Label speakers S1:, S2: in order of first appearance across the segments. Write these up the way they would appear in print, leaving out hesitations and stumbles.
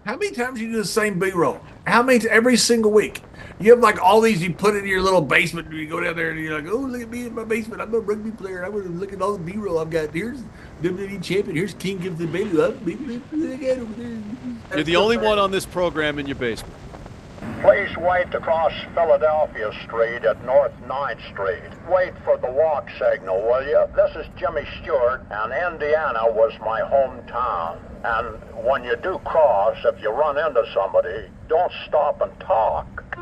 S1: How many times you do the same B-roll? How many every single week? You have like all these you put in your little basement. And you go down there and you're like, oh, look at me in my basement. I'm a rugby player. I want to look at all the B-roll I've got. Here's WWE champion. Here's King gives the baby up.
S2: You're the only one on this program in your basement.
S3: Please wait to cross Philadelphia Street at North 9th Street. Wait for the walk signal, will you? This is Jimmy Stewart, and Indiana was my hometown. And when you do cross, if you run into somebody, don't stop and talk.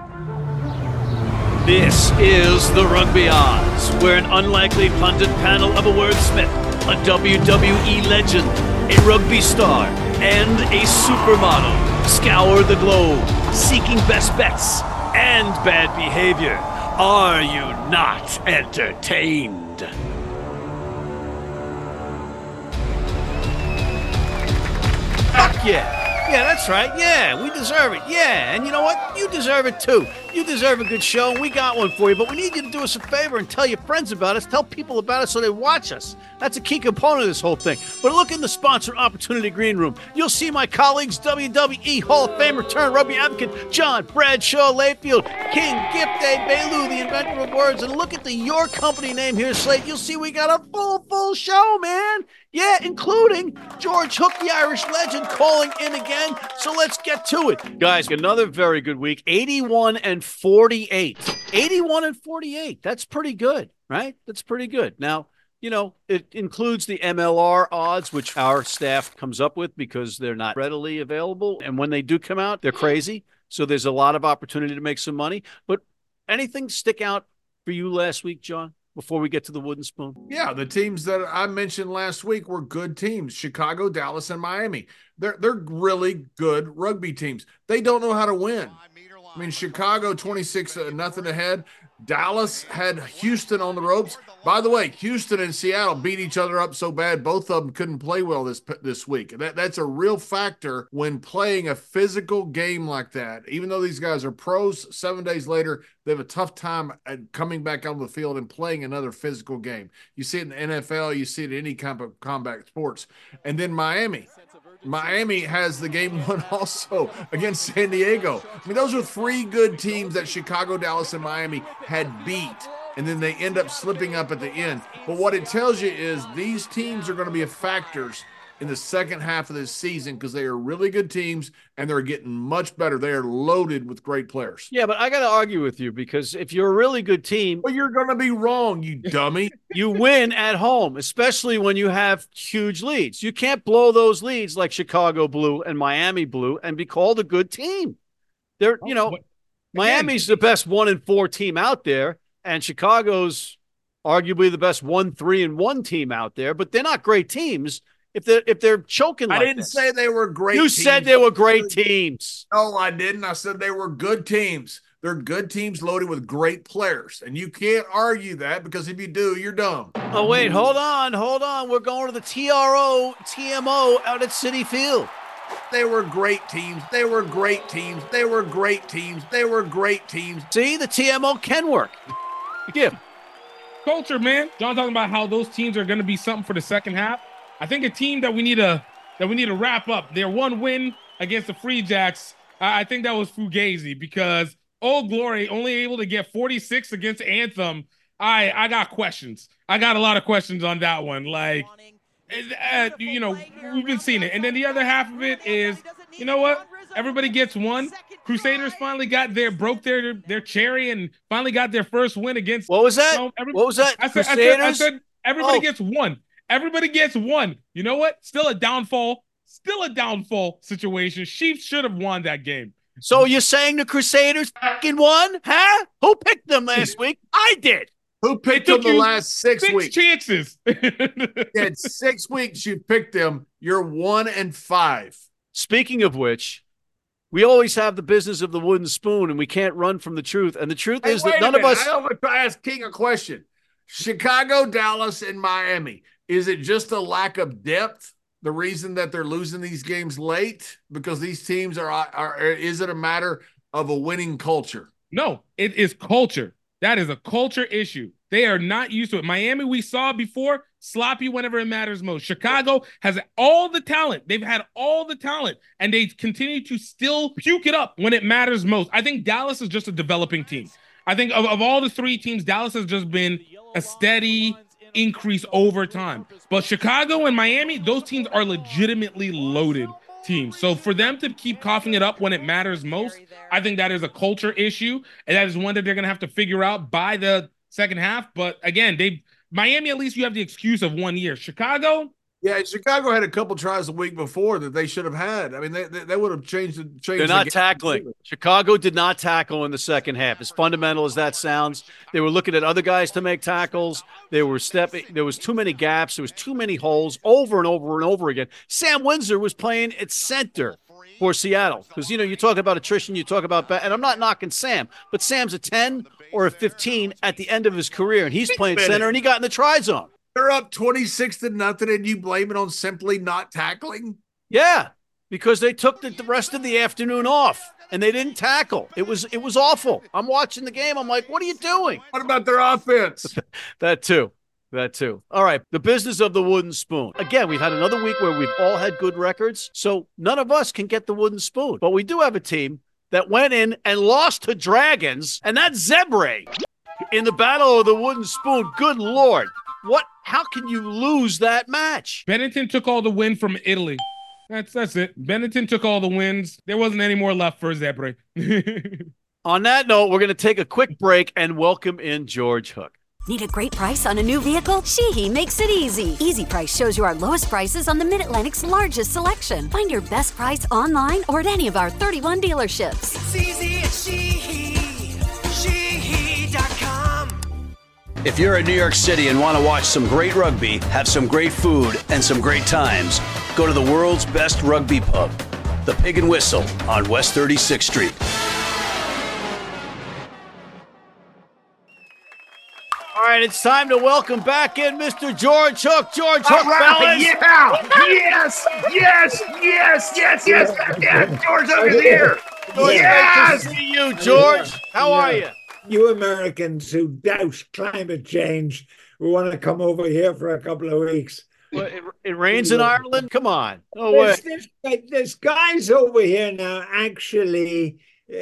S2: This is the Rugby Odds, where an unlikely pundit panel of a wordsmith, a WWE legend, a rugby star, and a supermodel scour the globe, seeking best bets and bad behavior. Are you not entertained? Fuck yeah. Yeah, that's right. Yeah, we deserve it. Yeah, and you know what? You deserve it too. You deserve a good show, and we got one for you, but we need you to do us a favor and tell your friends about us. Tell people about us so they watch us. That's a key component of this whole thing. But look in the sponsor opportunity green room. You'll see my colleagues, WWE Hall of Famer turned rugby advocate John Bradshaw Layfield, King Gift Day Bailu, the inventor of words, and look at the Your Company name here, Slate. You'll see we got a full show, man. Yeah, including George Hook, the Irish legend, calling in again. So let's get to it. Guys, another very good week. 81-48. 81-48. That's pretty good, right? That's pretty good. Now, you know, it includes the MLR odds, which our staff comes up with because they're not readily available. And when they do come out, they're crazy. So there's a lot of opportunity to make some money. But anything stick out for you last week, John, before we get to the wooden spoon?
S1: Yeah, the teams that I mentioned last week were good teams: Chicago, Dallas, and Miami. They're really good rugby teams. They don't know how to win. I mean, Chicago 26-0 ahead. Dallas had Houston on the ropes. By the way, Houston and Seattle beat each other up so bad both of them couldn't play well this week. That's a real factor when playing a physical game like that. Even though these guys are pros, 7 days later, they have a tough time at coming back on the field and playing another physical game. You see it in the NFL, you see it in any kind of combat sports. And then Miami has the game won also against San Diego. I mean, those are three good teams that Chicago, Dallas, and Miami had beat, and then they end up slipping up at the end. But what it tells you is these teams are going to be factors in the second half of this season because they are really good teams and they're getting much better. They are loaded with great players.
S2: Yeah, but I got to argue with you because if you're a really good team,
S1: well, you're going to be wrong, you dummy.
S2: You win at home, especially when you have huge leads. You can't blow those leads like Chicago blew and Miami blew and be called a good team. They're, you know, Miami's the best 1-4 team out there, and Chicago's arguably the best 1-3-1 team out there, but they're not great teams. If they're choking like
S1: I didn't say they were great
S2: teams. You said they were great teams.
S1: No, I didn't. I said they were good teams. They're good teams loaded with great players. And you can't argue that because if you do, you're dumb.
S2: Oh, wait, hold on. We're going to the TMO out at Citi Field.
S1: They were great teams. They were great teams. They were great teams. They were great teams.
S2: See, the TMO can work. Yeah.
S4: Culture, man. John talking about how those teams are going to be something for the second half. I think a team that we need to wrap up. Their one win against the Free Jacks, I think that was Fugazi because Old Glory only able to get 46 against Anthem. I got questions. I got a lot of questions on that one. Like, you know, we've been seeing it. And then the other half of it is, you know what? Everybody gets one. Crusaders finally broke their cherry and finally got their first win against.
S2: What was that? What was that?
S4: I said everybody gets one. Everybody gets one. You know what? Still a downfall situation. Chiefs should have won that game.
S2: So you're saying the Crusaders fucking won? Huh? Who picked them last week? I did.
S1: Who picked them the last 6 weeks?
S4: 6 chances.
S1: You had 6 weeks you picked them. You're 1-5.
S2: Speaking of which, we always have the business of the wooden spoon, and we can't run from the truth. And the truth is that none of us.
S1: I want to ask King a question. Chicago, Dallas, and Miami. Is it just a lack of depth, the reason that they're losing these games late? Because these teams are is it a matter of a winning culture?
S4: No, it is culture. That is a culture issue. They are not used to it. Miami, we saw before, sloppy whenever it matters most. Chicago has all the talent. They've had all the talent, and they continue to still puke it up when it matters most. I think Dallas is just a developing team. I think of all the three teams, Dallas has just been a steady increase over time. But Chicago and Miami, those teams are legitimately loaded teams. So for them to keep coughing it up when it matters most, I think that is a culture issue, and that is one that they're going to have to figure out by the second half. But again, Miami, at least you have the excuse of 1 year. Chicago,
S1: yeah, Chicago had a couple tries the week before that they should have had. I mean, they would have changed.
S2: They're not tackling. Chicago did not tackle in the second half. As fundamental as that sounds, they were looking at other guys to make tackles. They were stepping. There was too many gaps. There was too many holes over and over and over again. Sam Windsor was playing at center for Seattle because, you talk about attrition, you talk about – and I'm not knocking Sam, but Sam's a 10 or a 15 at the end of his career, and he's playing center, and he got in the try zone.
S1: They're up 26-0, and you blame it on simply not tackling?
S2: Yeah, because they took the rest of the afternoon off, and they didn't tackle. It was awful. I'm watching the game. I'm like, what are you doing?
S1: What about their offense?
S2: That too. All right, the business of the wooden spoon. Again, we've had another week where we've all had good records, so none of us can get the wooden spoon. But we do have a team that went in and lost to Dragons, and that's Zebre in the battle of the wooden spoon. Good Lord. How can you lose that match?
S4: Bennington took all the win from Italy. That's it. Bennington took all the wins. There wasn't any more left for Zebre.
S2: On that note, we're going to take a quick break and welcome in George Hook.
S5: Need a great price on a new vehicle? Sheehy makes it easy. Easy Price shows you our lowest prices on the Mid-Atlantic's largest selection. Find your best price online or at any of our 31 dealerships.
S6: It's easy at Sheehy. Sheehy.com.
S7: If you're in New York City and want to watch some great rugby, have some great food, and some great times, go to the world's best rugby pub, the Pig and Whistle on West 36th Street.
S2: All right, it's time to welcome back in Mr. George Hook. George Hook, fellas.
S8: Yes. George Hook is here.
S2: Yes. Great to see you, George. How are you?
S8: You Americans who doubt climate change, we want to come over here for a couple of weeks.
S2: Well, it rains in Ireland? Come on. No way.
S8: There's guys over here now actually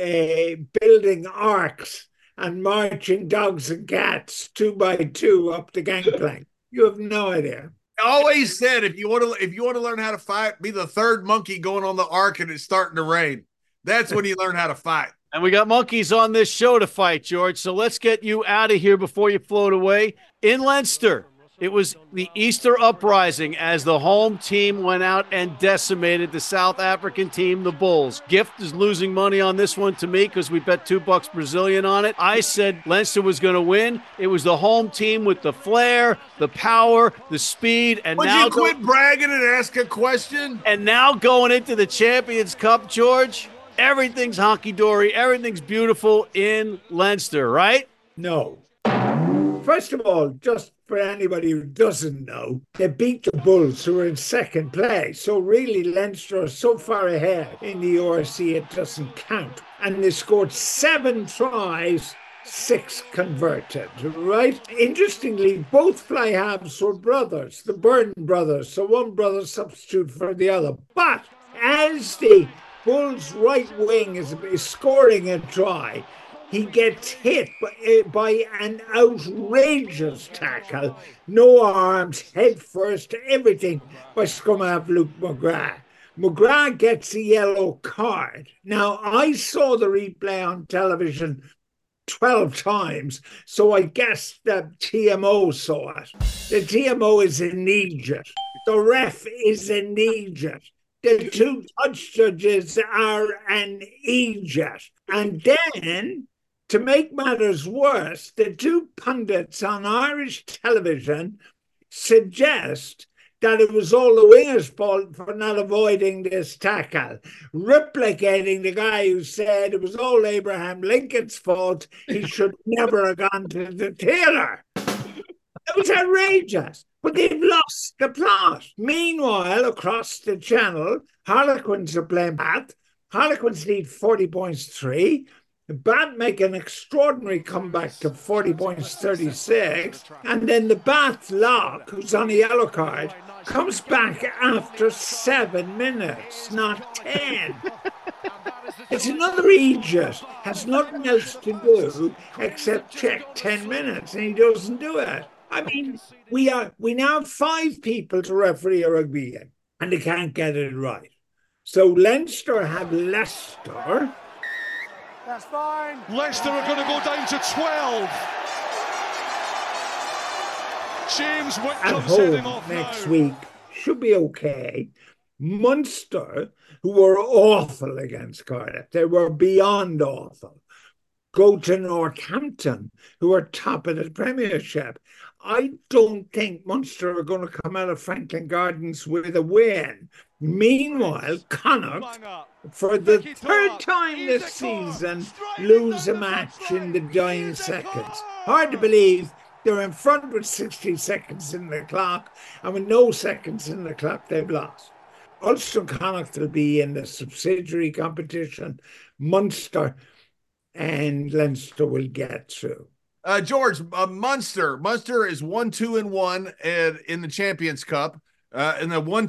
S8: building arcs and marching dogs and cats 2 by 2 up the gangplank. You have no idea.
S1: I always said if you want to learn how to fight, be the third monkey going on the ark and it's starting to rain. That's when you learn how to fight.
S2: And we got monkeys on this show to fight, George. So let's get you out of here before you float away. In Leinster, it was the Easter uprising as the home team went out and decimated the South African team, the Bulls. Gift is losing money on this one to me because we bet $2 Brazilian on it. I said Leinster was going to win. It was the home team with the flair, the power, the speed. And
S1: would
S2: now
S1: you quit bragging and ask a question?
S2: And now going into the Champions Cup, George, everything's honky-dory. Everything's beautiful in Leinster, right?
S8: No. First of all, just for anybody who doesn't know, they beat the Bulls, who were in second place. So really, Leinster are so far ahead in the ORC, it doesn't count. And they scored 7 tries, 6 converted, right? Interestingly, both fly halves were brothers, the Burden brothers. So one brother substitute for the other. But as the Bulls' right wing is scoring a try, he gets hit by an outrageous tackle, no arms, head first, everything, by scrum half Luke McGrath. McGrath gets a yellow card. Now, I saw the replay on television 12 times, so I guess that TMO saw it. The TMO is in Egypt. The ref is in Egypt. The 2 touch judges are an Egypt. And then, to make matters worse, the 2 pundits on Irish television suggest that it was all the wingers' fault for not avoiding this tackle, replicating the guy who said it was all Abraham Lincoln's fault. He should never have gone to the theatre. It was outrageous. But they've lost the plot. Meanwhile, across the channel, Harlequins are playing Bath. Harlequins lead 40 points 3. Bath make an extraordinary comeback to 40 points, 36. And then the Bath lock, who's on a yellow card, comes back after 7 minutes, not 10. It's another idiot, has nothing else to do except check 10 minutes, and he doesn't do it. I mean, we now have 5 people to referee a rugby game, and they can't get it right. So Leinster have Leicester.
S6: That's fine.
S9: Leicester are going to go down to 12. James Whitcomb
S8: At
S9: setting
S8: home
S9: off
S8: next
S9: now.
S8: week should be okay. Munster, who were awful against Cardiff, they were beyond awful, go to Northampton, who are top of the Premiership. I don't think Munster are going to come out of Franklin Gardens with a win. Meanwhile, Connacht, for the third time this season, lose a match in the dying seconds. Hard to believe. They're in front with 60 seconds in the clock, and with no seconds in the clock, they've lost. Ulster and Connacht will be in the subsidiary competition. Munster and Leinster will get through.
S1: George, Munster is 1-2-1 in the Champions Cup. And the one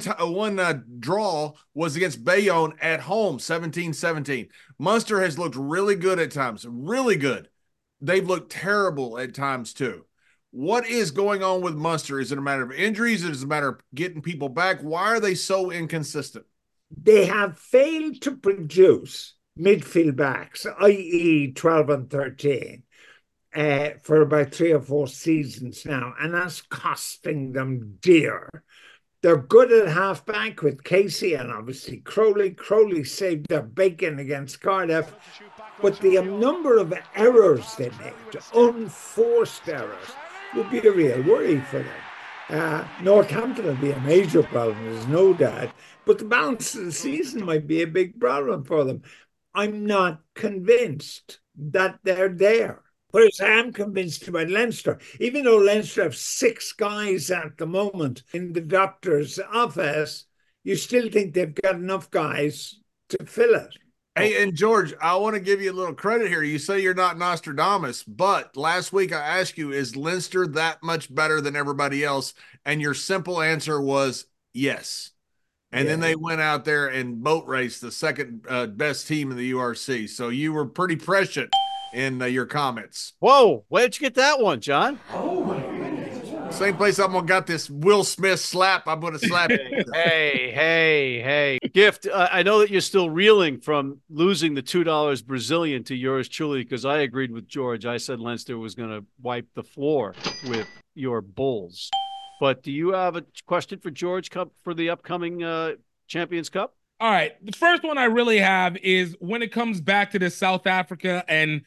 S1: draw was against Bayonne at home, 17-17. Munster has looked really good at times, really good. They've looked terrible at times too. What is going on with Munster? Is it a matter of injuries? Is it a matter of getting people back? Why are they so inconsistent?
S8: They have failed to produce midfield backs, i.e. 12 and 13, for about 3 or 4 seasons now, and that's costing them dear. They're good at half-back with Casey and obviously Crowley. Crowley saved their bacon against Cardiff, but the number of errors they made, unforced errors, would be a real worry for them. Northampton will be a major problem, there's no doubt, but the balance of the season might be a big problem for them. I'm not convinced that they're there. Whereas I am convinced about Leinster, even though Leinster have 6 guys at the moment in the doctor's office, you still think they've got enough guys to fill it.
S1: Hey, and George, I want to give you a little credit here. You say you're not Nostradamus, but last week I asked you, is Leinster that much better than everybody else? And your simple answer was yes. And then they went out there and boat raced the second best team in the URC. So you were pretty prescient in your comments.
S2: Whoa, where'd you get that one, John?
S1: Same place I'm going to got this Will Smith slap. I'm going to slap it.
S2: Hey. Gift, I know that you're still reeling from losing the $2 Brazilian to yours truly, because I agreed with George. I said Leinster was going to wipe the floor with your Bulls. But do you have a question for George for the upcoming Champions Cup?
S4: All right. The first one I really have is when it comes back to the South Africa and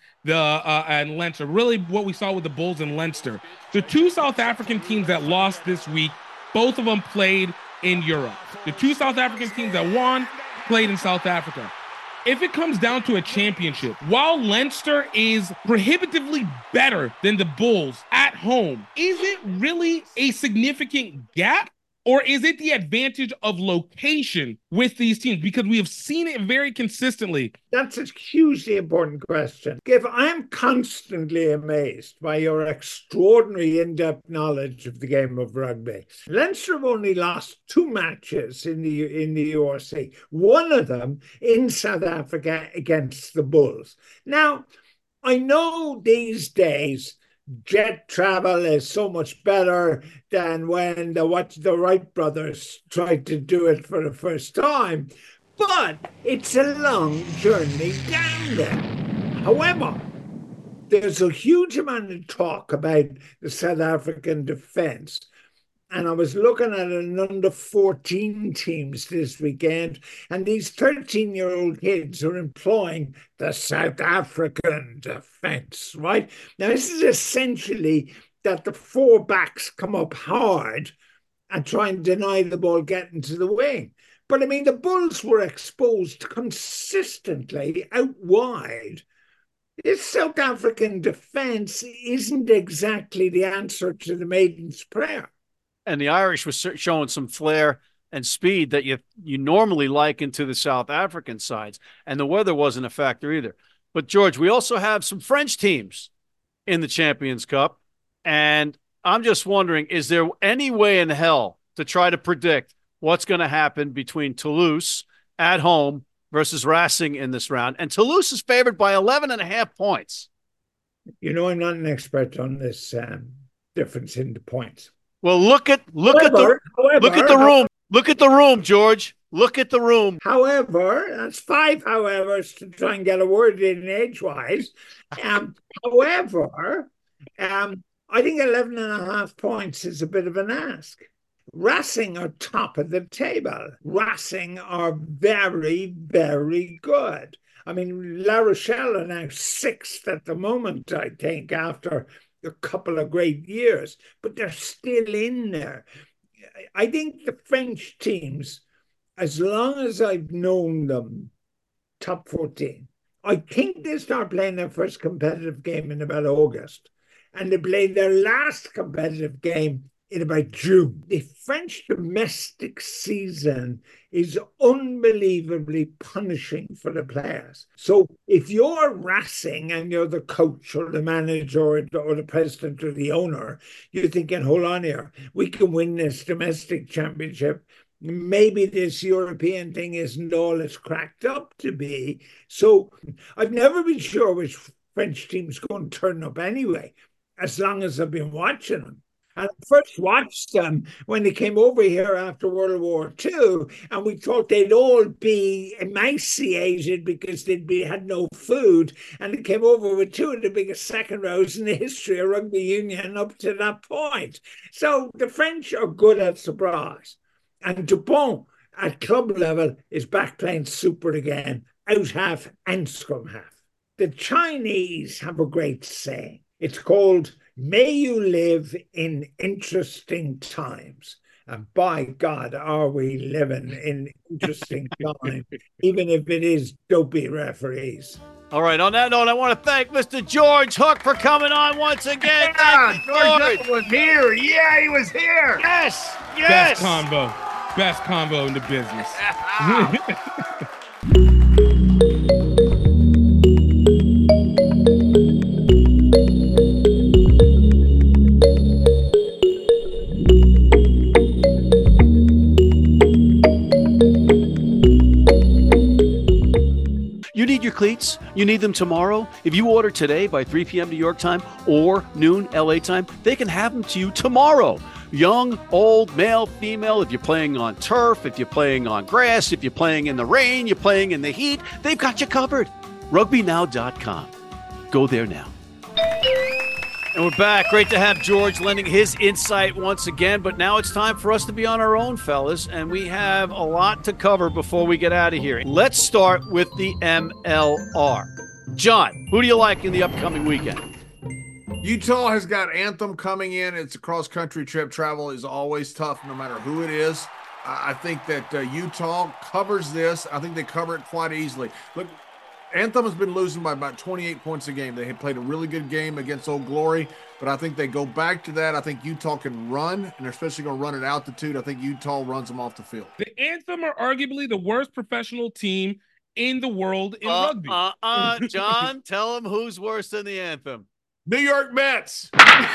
S4: and Leinster, really what we saw with the Bulls and Leinster. The 2 South African teams that lost this week, both of them played in Europe. The 2 South African teams that won played in South Africa. If it comes down to a championship, while Leinster is prohibitively better than the Bulls at home, is it really a significant gap? Or is it the advantage of location with these teams? Because we have seen it very consistently.
S8: That's a hugely important question. Giff, I'm constantly amazed by your extraordinary in-depth knowledge of the game of rugby. Leinster have only lost 2 matches in the URC, one of them in South Africa against the Bulls. Now, I know these days jet travel is so much better than when the Wright brothers tried to do it for the first time, but it's a long journey down there. However, there's a huge amount of talk about the South African defence. And I was looking at an under-14 teams this weekend, and these 13-year-old kids are employing the South African defence, right? Now, this is essentially that the 4 backs come up hard and try and deny the ball getting to the wing. But, I mean, the Bulls were exposed consistently out wide. This South African defence isn't exactly the answer to the Maiden's Prayer.
S2: And the Irish was showing some flair and speed that you normally liken to the South African sides. And the weather wasn't a factor either. But, George, we also have some French teams in the Champions Cup. And I'm just wondering, is there any way in hell to try to predict what's going to happen between Toulouse at home versus Racing in this round? And Toulouse is favored by 11.5 points.
S8: I'm not an expert on this difference in the points.
S2: Well, look at the room. Look at the room, George. Look at the room.
S8: However, that's 5 howevers to try and get a word in edgewise. However, I think 11.5 points is a bit of an ask. Racing are top of the table. Racing are very, very good. I mean, La Rochelle are now 6th at the moment, I think, after a couple of great years, but they're still in there. I think the French teams, as long as I've known them, top 14, I think they start playing their first competitive game in about August, and they play their last competitive game in about June. The French domestic season is unbelievably punishing for the players. So if you're Racing and you're the coach or the manager or the president or the owner, you're thinking, hold on here, we can win this domestic championship. Maybe this European thing isn't all it's cracked up to be. So I've never been sure which French team's going to turn up anyway, as long as I've been watching them. And I first watched them when they came over here after World War II, and we thought they'd all be emaciated because had no food, and they came over with 2 of the biggest second rows in the history of rugby union up to that point. So the French are good at surprise. And Dupont, at club level, is back playing super again, out half and scrum half. The Chinese have a great saying. It's called, "May you live in interesting times." And by God, are we living in interesting times, even if it is dopey referees.
S2: All right, on that note, I want to thank Mr. George Hook for coming on once again.
S10: Yeah, George was here. Yeah, he was here.
S2: Yes.
S4: Best combo in the business.
S7: You need your cleats? You need them tomorrow? If you order today by 3 p.m. New York time or noon LA time, they can have them to you tomorrow. Young, old, male, female, if you're playing on turf, if you're playing on grass, if you're playing in the rain, you're playing in the heat, they've got you covered. RugbyNow.com. Go there now.
S2: And we're back. Great to have George lending his insight once again. But now it's time for us to be on our own, fellas. And we have a lot to cover before we get out of here. Let's start with the MLR. John, who do you like in the upcoming weekend?
S1: Utah has got Anthem coming in. It's a cross-country trip. Travel is always tough no matter who it is. I think that Utah covers this. I think they cover it quite easily. Look, Anthem has been losing by about 28 points a game. They had played a really good game against Old Glory, but I think they go back to that. I think Utah can run, and they're especially going to run at altitude. I think Utah runs them off the field.
S4: The Anthem are arguably the worst professional team in the world in rugby.
S2: John, tell them who's worse than the Anthem.
S1: New York Mets.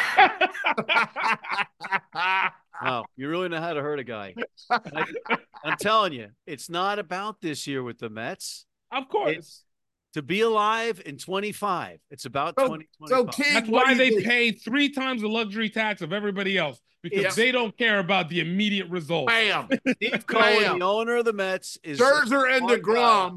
S2: Wow, you really know how to hurt a guy. I'm telling you, it's not about this year with the Mets.
S4: Of course.
S2: It's to be alive in 25. It's about 2025.
S4: That's why they pay 3 times the luxury tax of everybody else, because they don't care about the immediate results.
S1: Bam.
S2: Steve Cohen, the owner of the Mets, is
S1: Scherzer and DeGrom.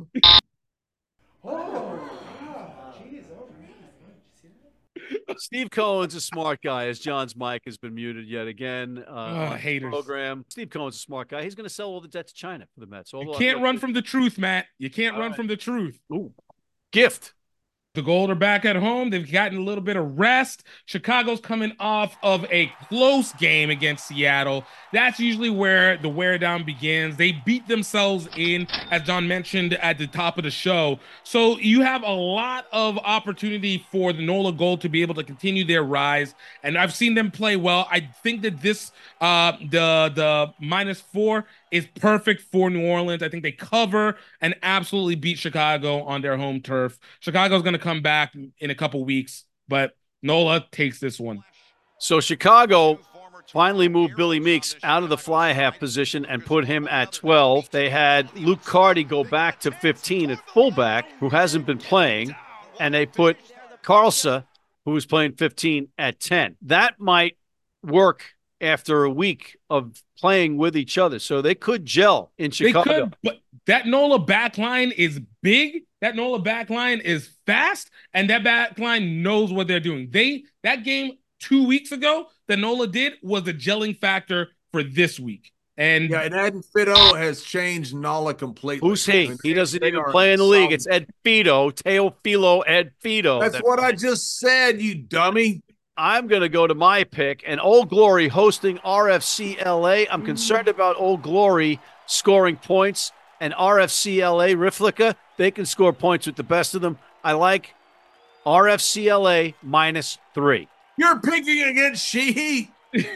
S2: Steve Cohen's a smart guy, as John's mic has been muted yet again on the program. Steve Cohen's a smart guy. He's going to sell all the debt to China for the Mets.
S4: You can't run from the truth, Matt. You can't run from the truth.
S2: Ooh. Gift.
S4: The Gold are back at home. They've gotten a little bit of rest. Chicago's coming off of a close game against Seattle. That's usually where the wear down begins. They beat themselves in, as John mentioned at the top of the show. So you have a lot of opportunity for the NOLA Gold to be able to continue their rise. And I've seen them play well. I think that this, the -4 is perfect for New Orleans. I think they cover and absolutely beat Chicago on their home turf. Chicago's going to come back in a couple weeks, but Nola takes this one.
S2: So Chicago finally moved Billy Meeks out of the fly half position and put him at 12. They had Luke Carty go back to 15 at fullback, who hasn't been playing, and they put Carlsa, who was playing 15, at 10. That might work after a week of playing with each other, so they could gel in Chicago.
S4: They could, but that NOLA back line is big. That NOLA back line is fast, and that back line knows what they're doing. That game 2 weeks ago that NOLA did was a gelling factor for this week. And
S1: Ed Fido has changed NOLA completely.
S2: Who's he? He doesn't even play in the league. It's Ed Fido, Teofilo Ed Fido.
S1: That's what I just said, you dummy.
S2: I'm going to go to my pick, and Old Glory hosting RFC LA. I'm concerned about Old Glory scoring points, and RFC LA, Riflica, they can score points with the best of them. I like RFC LA -3.
S1: You're picking against Sheehy.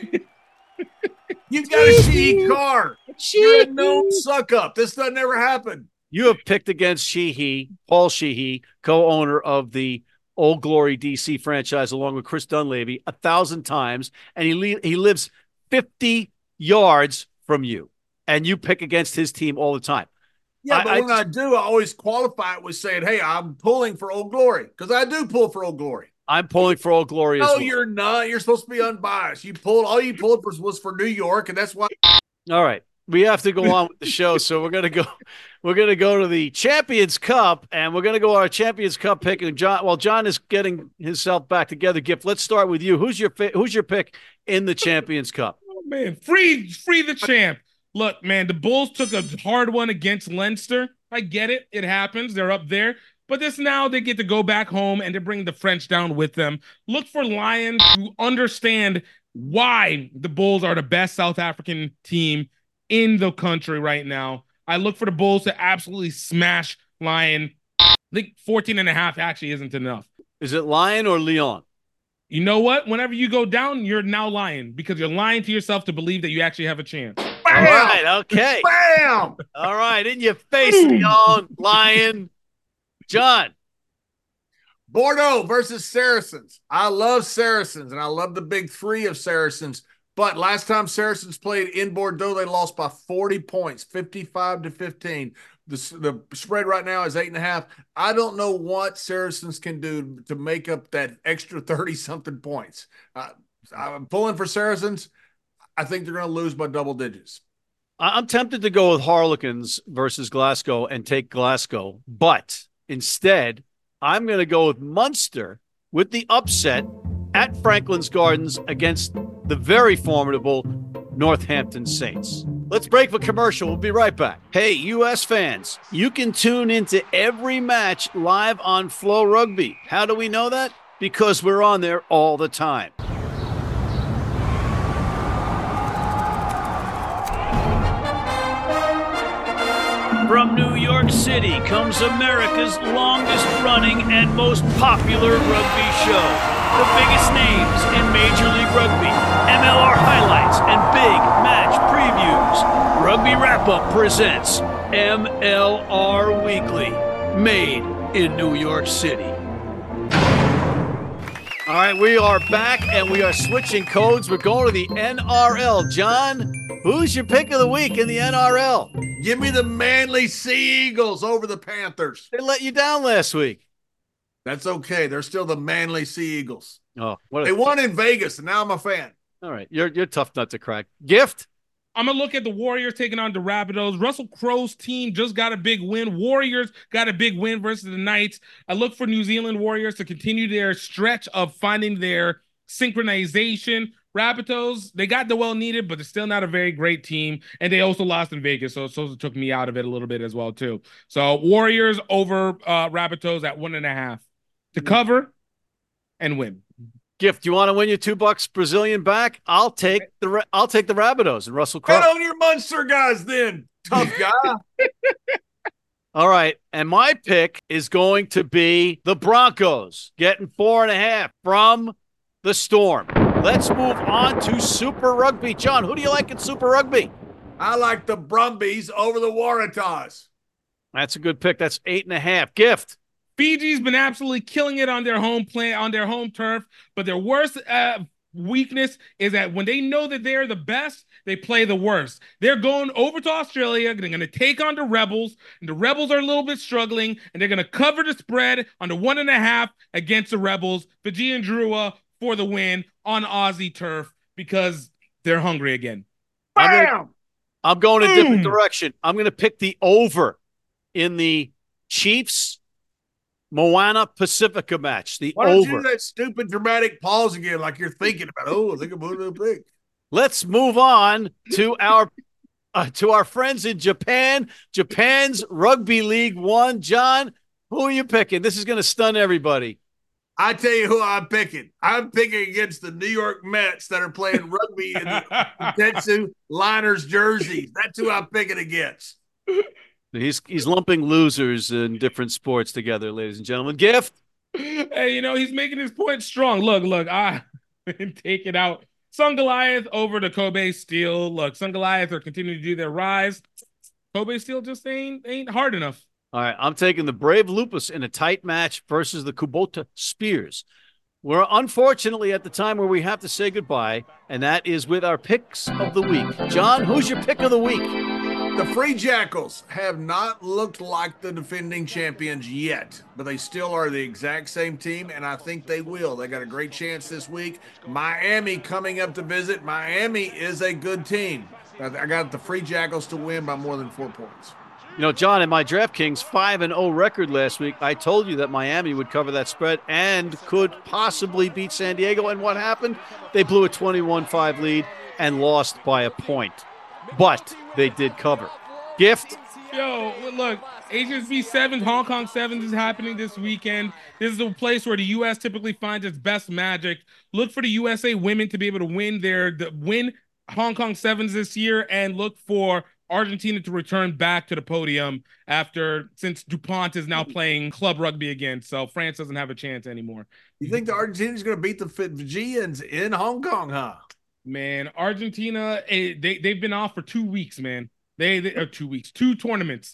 S1: You've got a Sheehy car. You're a known suck-up. This doesn't ever happen.
S2: You have picked against Sheehy, Paul Sheehy, co-owner of the Old Glory DC franchise, along with Chris Dunleavy, 1,000 times, and he lives 50 yards from you, and you pick against his team all the time.
S1: Yeah, but when I do, I always qualify it with saying, hey, I'm pulling for Old Glory, because I do pull for Old Glory.
S2: I'm pulling for Old Glory as well.
S1: No, you're not. You're supposed to be unbiased. All you pulled for was for New York, and that's why.
S2: All right. We have to go on with the show, so we're gonna go to the Champions Cup, and we're gonna go our Champions Cup pick. And John is getting himself back together. Gift, let's start with you. Who's your pick in the Champions Cup?
S4: Oh man, free the champ. Look, man, the Bulls took a hard one against Leinster. I get it. It happens. They're up there. But now they get to go back home and they bring the French down with them. Look for Lions to understand why the Bulls are the best South African team in the country right now. I look for the Bulls to absolutely smash Lion. I think 14.5 actually isn't enough.
S2: Is it Lion or Leon?
S4: You know what? Whenever you go down, you're now lying because you're lying to yourself to believe that you actually have a chance.
S2: Bam! All right, okay.
S1: Bam!
S2: All right, in your face, Leon, Lion. John.
S1: Bordeaux versus Saracens. I love Saracens, and I love the big three of Saracens. But last time Saracens played in Bordeaux, they lost by 40 points, 55-15. The spread right now is 8.5. I don't know what Saracens can do to make up that extra 30-something points. I'm pulling for Saracens. I think they're going to lose by double digits.
S2: I'm tempted to go with Harlequins versus Glasgow and take Glasgow, but instead, I'm going to go with Munster with the upset at Franklin's Gardens against the very formidable Northampton Saints. Let's break for commercial. We'll be right back. Hey, U.S. fans, you can tune into every match live on Flow Rugby. How do we know that? Because we're on there all the time. From New York City comes America's longest running and most popular rugby show. The biggest names in Major League Rugby, MLR highlights, and big match previews. Rugby Wrap-Up presents MLR Weekly, made in New York City. All right, we are back, and we are switching codes. We're going to the NRL. John, who's your pick of the week in the NRL?
S1: Give me the Manly Sea Eagles over the Panthers.
S2: They let you down last week.
S1: That's okay. They're still the Manly Sea Eagles.
S2: Oh,
S1: they won in Vegas, and now I'm a fan.
S2: All right, you're tough nut to crack. Gift?
S4: I'm going to look at the Warriors taking on the Rapidos. Russell Crowe's team just got a big win. Warriors got a big win versus the Knights. I look for New Zealand Warriors to continue their stretch of finding their synchronization. Rapidos, they got the well-needed, but they're still not a very great team. And they also lost in Vegas, so it took me out of it a little bit as well, too. So Warriors over Rapidos at 1.5 to cover and win.
S2: Gift, you want to win your $2 Brazilian back? I'll take the Rapidos and Russell Crowe.
S1: Bet on your Munster guys then, tough guy.
S2: All right, and my pick is going to be the Broncos, getting 4.5 from the Storm. Let's move on to Super Rugby. John, who do you like in Super Rugby?
S1: I like the Brumbies over the Waratahs.
S2: That's a good pick. That's 8.5. Gift.
S4: Fiji's been absolutely killing it on their home turf, but their worst weakness is that when they know that they're the best, they play the worst. They're going over to Australia. They're going to take on the Rebels, and the Rebels are a little bit struggling, and they're going to cover the spread on the 1.5 against the Rebels. Fijian Drua for the win on Aussie turf because they're hungry again.
S2: Bam! I'm going a different direction. I'm going to pick the over in the Chiefs Moana Pacifica match. The
S1: Why don't
S2: over.
S1: you do that stupid dramatic pause again, like you're thinking about? Oh, I think I'm going to pick.
S2: Let's move on to our friends in Japan. Japan's Rugby League 1. John, who are you picking? This is going to stun everybody.
S1: I tell you who I'm picking. I'm picking against the New York Mets that are playing rugby in the Tetsu Liners jerseys. That's who I'm picking against.
S2: He's lumping losers in different sports together, ladies and gentlemen. Gift.
S4: Hey, he's making his point strong. Look, I take it out. Sun Goliath over to Kobe Steel. Look, Sun Goliath are continuing to do their rise. Kobe Steel just ain't hard enough.
S2: All right, I'm taking the Brave Lupus in a tight match versus the Kubota Spears. We're unfortunately at the time where we have to say goodbye, and that is with our picks of the week. John, who's your pick of the week?
S1: The Free Jackals have not looked like the defending champions yet, but they still are the exact same team, and I think they will. They got a great chance this week. Miami coming up to visit. Miami is a good team. I got the Free Jackals to win by more than 4 points.
S2: John, in my DraftKings 5-0 record last week, I told you that Miami would cover that spread and could possibly beat San Diego. And what happened? They blew a 21-5 lead and lost by a point. But they did cover. Gift?
S4: Yo, look, HSV 7s, Hong Kong 7s is happening this weekend. This is a place where the U.S. typically finds its best magic. Look for the USA women to be able to win Hong Kong 7s this year, and look for Argentina to return back to the podium since DuPont is now playing club rugby again. So France doesn't have a chance anymore.
S1: You think the Argentinians going to beat the Fijians in Hong Kong, huh?
S4: Man, Argentina, they've been off for 2 weeks, man. They are 2 weeks, 2 tournaments.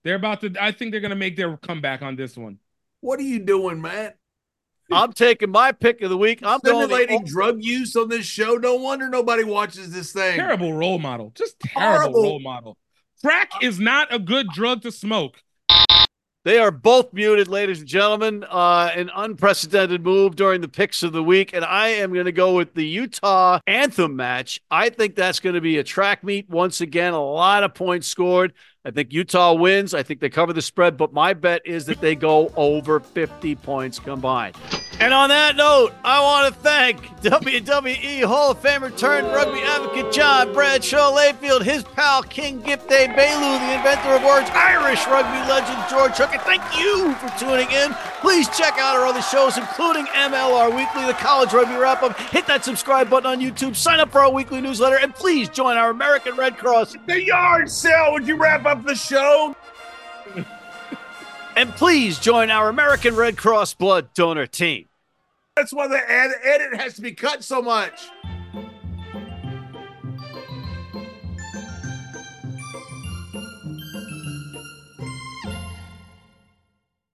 S4: I think they're going to make their comeback on this one.
S1: What are you doing, Matt?
S2: I'm taking my pick of the week. I'm
S1: simulating drug use on this show. No wonder nobody watches this thing.
S4: Terrible role model. Just terrible role model. Crack is not a good drug to smoke.
S2: They are both muted, ladies and gentlemen. An unprecedented move during the picks of the week, and I am going to go with the Utah Anthem match. I think that's going to be a track meet once again. A lot of points scored. I think Utah wins. I think they cover the spread, but my bet is that they go over 50 points combined. And on that note, I want to thank WWE Hall of Famer turned rugby advocate John Bradshaw Layfield, his pal King Giftay Bailu, the inventor of words, Irish rugby legend George Hook. And thank you for tuning in. Please check out our other shows, including MLR Weekly, the College Rugby Wrap-Up. Hit that subscribe button on YouTube. Sign up for our weekly newsletter. And please join our American Red Cross.
S1: The yard sale. Would you wrap up the show?
S2: And please join our American Red Cross blood donor team.
S1: That's why the edit has to be cut so much.